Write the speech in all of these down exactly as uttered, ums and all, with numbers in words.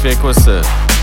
بکسه.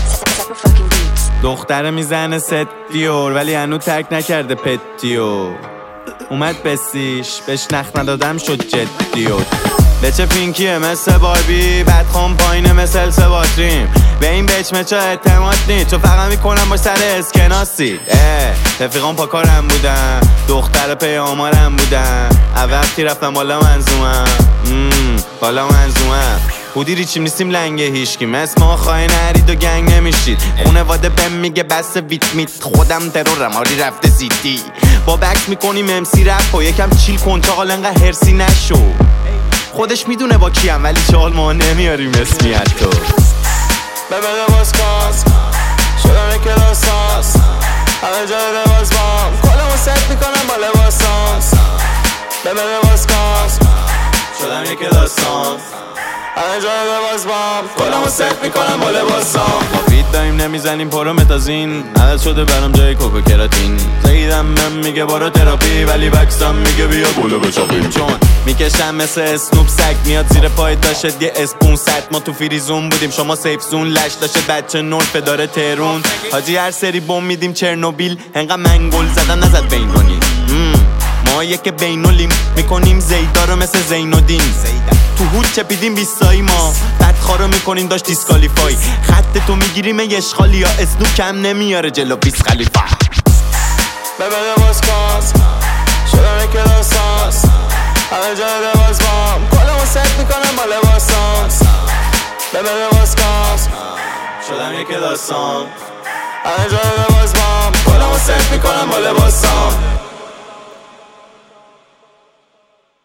دختره میزنه ست دیور ولی هنو تک نکرده پتیو. اومد بسیش بهش نخ ندادم شد جدیو. بچه پینکیه مثل باربی بعد خون پایینه مثل سباتریم. به این بچ مچه اعتماد نی چون فقط میکنم باش سر اسکناسی. اه رفیقان پاکارم بودن دختر پیامارم بودن. وقتی رفتم بالا منظومم بالا منظومم. بودی ریچیم نیستیم لنگه هیشکی مثل ما خواهی نرید و گنگ نمیشید. خونواده بهم میگه بس ویت میت خودم ترورم آری رفته سیتی. با بکس میکنیم امسی رپ و یکم چیل کن چاقال انقدر هرسی نشو. خودش میدونه با کیم ولی چال ما نمیاریم اسمیت تو. ببره باز کاس شدم کلاساس همه جای لباس بام کلمو ست میکنم با لباساس. ببره باز کاس شدم یک کلاساس همه جای لباس بام کلمو ست میکنم با لباسام. با فیت داریم نمیزنیم پرومتازین عدد شده برام جای کوکو کراتین. زیدم من میگه برو تراپی ولی بکسم میگه بیا بولو بچاقیم. چون میکشم مثل اسنوب سگ میاد زیر پای داشت یه اسپون ست. ما تو فریزون بودیم شما سیف زون لش داشت بچه نولفه داره ترون. حاجی هر سری بوم میدیم چرنوبیل انقدر من گل زدن نزد بینونی. ما یک بینولیم میکنیم زیدا رو مثل زینودین. تو هود چپیدیم بیستایی ما بدخارو میکنیم داشت دیسکالیفای. خط تو میگیریم یشخالی یا اسنو کم نمیاره جلو بیس خلیفه. ببره باز کاس شدم کلاساس همه جای لباس بام کلمو ست میکنم با لباسام. ببره باز کاس شدم یک کلاسام همه جای لباس بام کلمو ست میکنم با لباسام.